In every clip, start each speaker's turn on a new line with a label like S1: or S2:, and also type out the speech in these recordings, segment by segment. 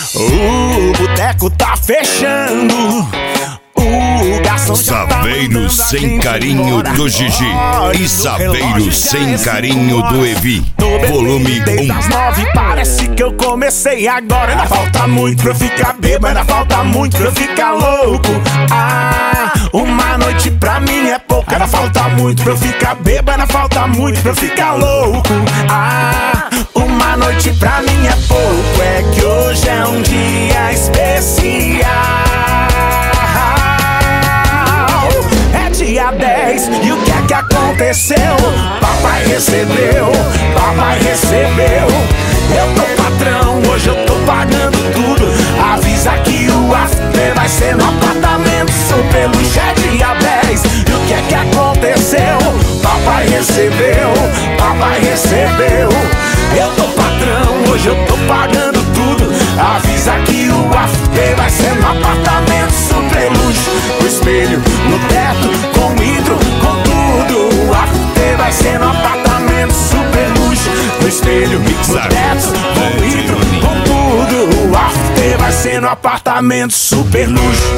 S1: O boteco tá fechando. O garçom já tá
S2: Saveiros sem carinho do Gigi e Saveiros sem carinho do Evi. Volume 1.
S1: Às 9, parece que eu comecei agora. Ainda falta muito pra eu ficar bêbado, ainda falta muito pra eu ficar louco. Ah, uma noite pra mim é pouco. Ainda falta muito pra eu ficar bêbado, ainda falta muito pra eu ficar louco. Ah, uma noite pra mim é pouco. É que hoje é um dia especial. Dia 10, e o que aconteceu? Papai recebeu, papai recebeu. Eu tô patrão, hoje eu tô pagando tudo. Avisa que o after vai ser no apartamento super luxo. É dia 10, e o que aconteceu? Papai recebeu, papai recebeu. Eu tô patrão, hoje eu tô pagando tudo. Avisa que o after vai ser no apartamento super luxo. O espelho no teto, com hidro, com tudo. O after vai ser no apartamento super luxo. O espelho no teto, com hidro, com tudo. O after vai ser no apartamento super luxo.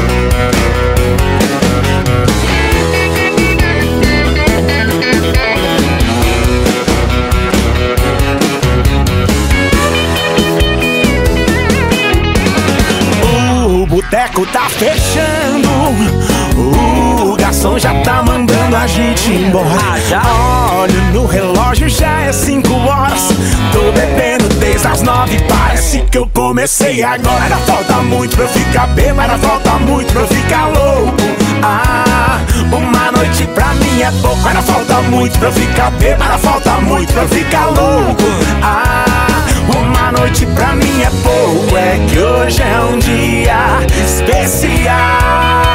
S1: O boteco tá fechando. O garçom já tá mandando a gente embora. Olho no relógio, já é 5 horas. Tô bebendo desde as 9, parece que eu comecei agora. Ainda falta muito pra eu ficar bêbado, ainda falta muito pra eu ficar louco. Ah, uma noite pra mim é pouco. Ainda falta muito pra eu ficar bêbado, ainda falta muito pra eu ficar louco. Ah, uma noite pra mim é pouco. É que hoje é um dia especial.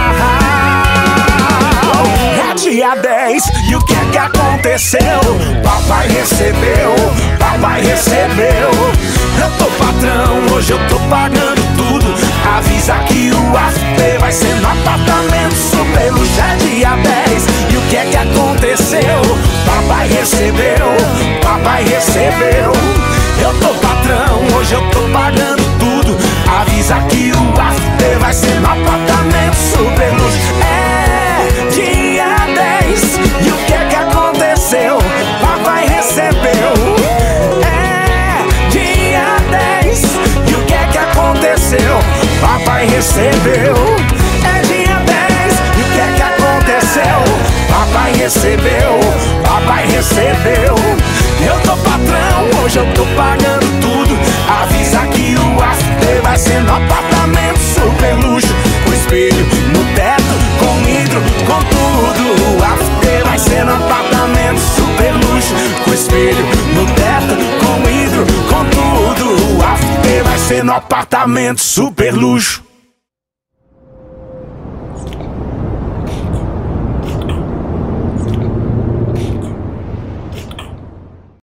S1: É dia 10, e o que aconteceu? Papai recebeu, papai recebeu. Eu tô patrão, hoje eu tô pagando tudo. Avisa que o after vai ser no apartamento super luxo. É dia 10, e o que aconteceu? Papai recebeu, papai recebeu. Eu tô patrão, hoje eu tô pagando tudo. Avisa que o after vai ser no apartamento super luxo. É dia 10, e o que aconteceu? Papai recebeu. É dia 10, e o que aconteceu? Papai recebeu. É dia 10, e o que aconteceu? Papai recebeu, papai recebeu. Eu tô patrão, hoje eu tô pagando tudo. Avisa que o after vai ser no apartamento super luxo. Com espelho no teto, com hidro, com tudo. O after vai ser no apartamento super luxo. Com espelho no teto, com hidro, com tudo. O after vai ser no apartamento super luxo.